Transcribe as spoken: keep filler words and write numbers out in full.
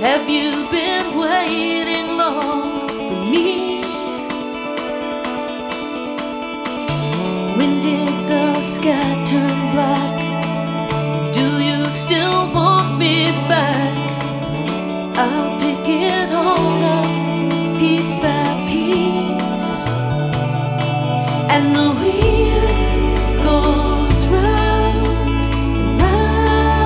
Have you been waiting long for me? When did the sky turn black? Do you still want me back? I'll pick it all up piece by piece, and the wheel goes